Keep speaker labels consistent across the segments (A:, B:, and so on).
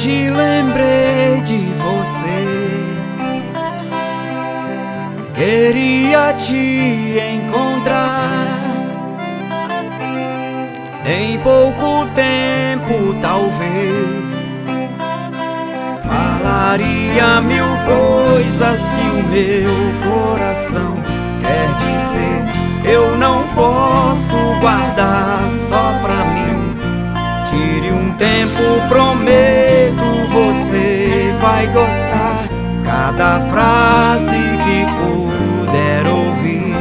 A: Hoje lembrei de você, queria te encontrar. Em pouco tempo talvez falaria mil coisas que o meu coração quer dizer. Eu não posso guardar só pra mim. Tire um tempo, prometo, você vai gostar. Cada frase que puder ouvir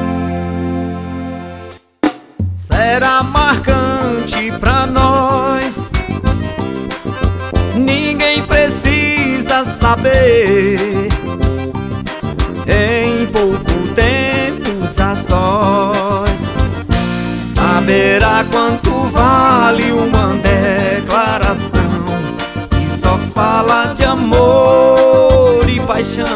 A: será marcante pra nós. Ninguém precisa saber. Em pouco tempo a sós saberá quanto vale uma declaração que só fala de amor e paixão.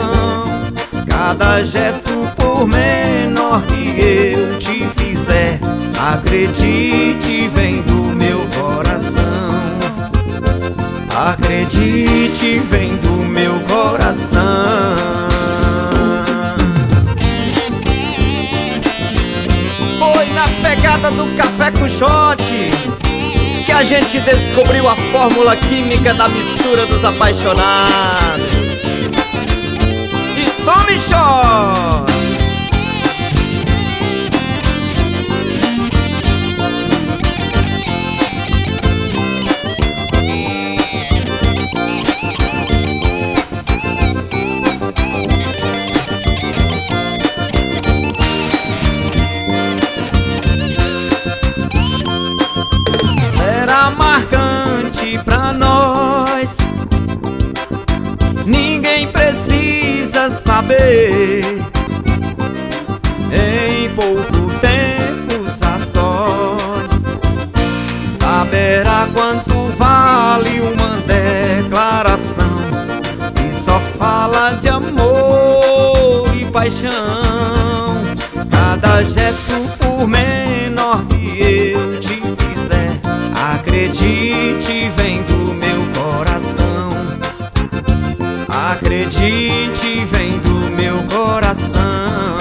A: Cada gesto, por menor que eu te fizer, acredite, vem do meu coração. Acredite, vem do meu coração. Foi na pegada do café com shot que a gente descobriu a fórmula química da mistura dos apaixonados. E tome shot! Marcante pra nós. Ninguém precisa saber. Em pouco tempo a sós saberá quanto vale uma declaração que só fala de amor e paixão. Cada gesto, por menor que eu te fizer, acredite, vem do meu coração. Acredite, vem do meu coração.